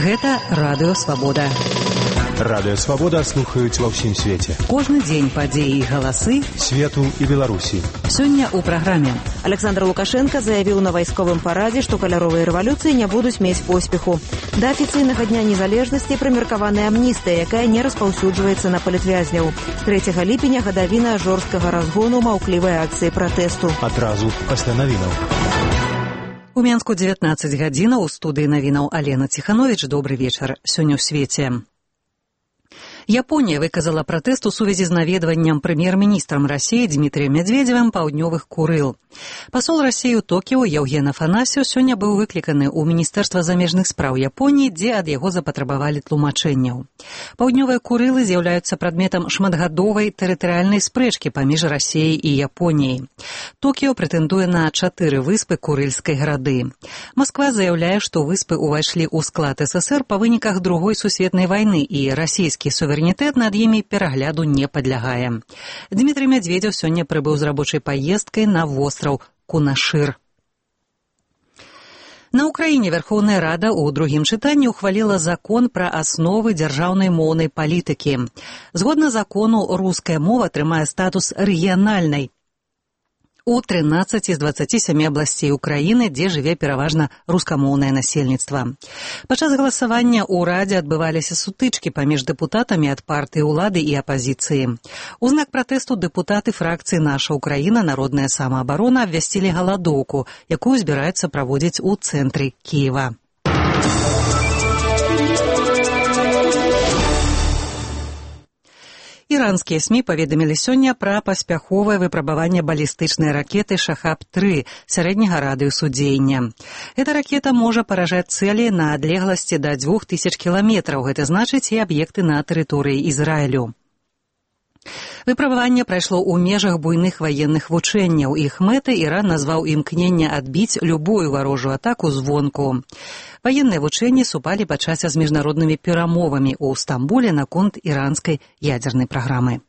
Гэта Радыё Свабода. Радыё Свабода слухаюць ва ўсім свеце. Кожны дзень падзеі і галасы свету і Беларусі. Сёння ў праграме. Александр Лукашенко заявіў на вайсковым парадзе, што каляровыя рэвалюцыі не будуць мець поспеху. Да афіцыйнага дня незалежнасці прымеркаваная амністыя, якая не распаўсюджваецца на палітвязняў. З 3 ліпеня гадавіна жорсткага разгону маўклівай акцыі пратэсту. Адразу пасля навінаў. У Менску 19 гадзінаў, у студыі навінаў Алена Ціхановіч. Добры вечар. Сёння ў свеце. Японія выказала пратэст у сувязі з наведваннем прэм'ер-міністрам Расіі Дмітрыем Медведзевым паўднёвых Курыл. Пасол Расіі ў Токіо Яўген Афанасьеў сёння быў выкліканы ў Міністэрства замежных спраў Японіі, дзе ад яго запатрабавалі тлумачэнняў. Паўднёвыя Курылы з'яўляюцца прадметам шматгадовай тэрытарыяльнай спрэчкі паміж Расіяй і Японіяй. Токіо прэтэндуе на 4 выспы Курыльскай грады. Масква заяўляе, што выспы ўвайшлі ў склад СССР па выніках Другой сусветнай вайны, і расійскі суверэнітэт над імі перагляду не падлягае. Дмітрый Медведзеў сёння прыбыў з рабочай паездкай на востраў Кунашыр. На Ўкраіне Верхоўная Рада ў другім чытанні ўхваліла закон пра асновы дзяржаўнай моўнай палітыкі. Згодна закону, руская мова атрымае статус рэгіянальнай у 13 з 27 абласцей Украіны, дзе жыве пераважна рускамоўнае насельніцтва. Падчас галасавання ў Радзе адбываліся сутычкі паміж дэпутатамі ад партыі ўлады і апазіцыі. У знак пратэсту дэпутаты фракцыі «Наша Украіна. Народная самаабарона» абвясцілі галадоўку, якую збіраюцца праводзіць у цэнтры Кіева. Іранскія СМІ паведамілі сёння пра паспяховае выпрабаванне балістычнай ракеты «Шахаб-3» сярэдняга радыусу дзеяння. Эта ракета можа паражаць цэлі на адлегласці да 2000 кіламетраў, гэта значыць і аб'екты на тэрыторыі Ізраілю. Выпрабаванне прайшло ў межах буйных ваенных вучэнняў. Іх мэтай Іран назваў імкненне адбіць любую варожую атаку звонку. Ваенныя вучэнні супалі падчас з міжнароднымі перамовамі ў Стамбуле наконт іранскай ядзернай праграмы.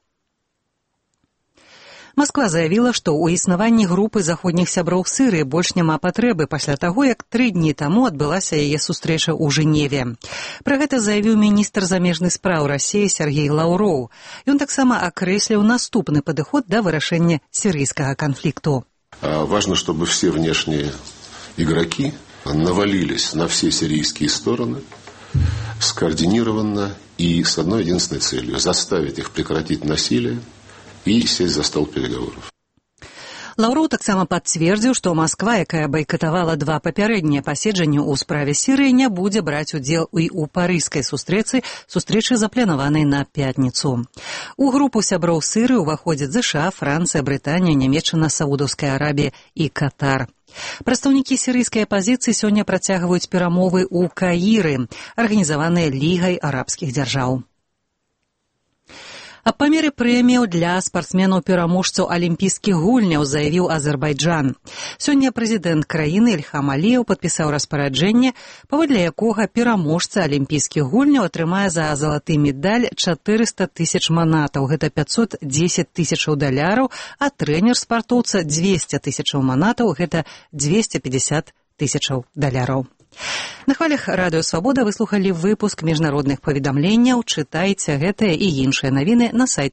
Масква заявіла, што ў існаванні групы заходніх сяброў Сірыі больш няма патрэбы пасля таго, як 3 дні таму адбылася яе сустрэча ў Жэневе. Пра гэта заявіў міністр замежных спраў Расіі Сергей Лаўроў. Ён таксама акрэсліў наступны падыход да вырашэння сирийского конфликту. Важно, чтобы все внешние игроки навалились на все сирийские стороны скоординированно и с одной единственной целью – заставить их прекратить насилие и сесть за стол переговоров. Лаўроў таксама пацвердзіў, што Масква, якая байкатавала 2 папярэднія паседжанні ў справе Сірыі, не будзе браць удзел і ў парыжскай сустрэчы запланаванай на пятніцу. У групу сяброў Сірыі ўваходзяць ЗША, Францыя, Брытанія, Нямецчына, Саудаўская Арабія і Катар. Прадстаўнікі сірыйскай апазіцыі сёння працягваюць перамовы ў Каіры, арганізаваныя Лігай арабскіх дзяржаў. Аб памеры прэміяў для спартсменаў-пераможцаў алімпійскіх гульняў заявіў Азербайджан. Сёння прэзідэнт краіны Ільхам Аліеў падпісаў распараджэнне, паводле якога пераможца алімпійскіх гульняў атрымае за залаты медаль 400 000 манатаў, гэта 510 000 даляраў, а трэнер спартоўца 200 000 манатаў, гэта 250 000 даляраў. На хвалях Радыё Свабода выслухалі выпуск міжнародных паведамленняў. Чытайце гэтыя і іншыя навіны на сайце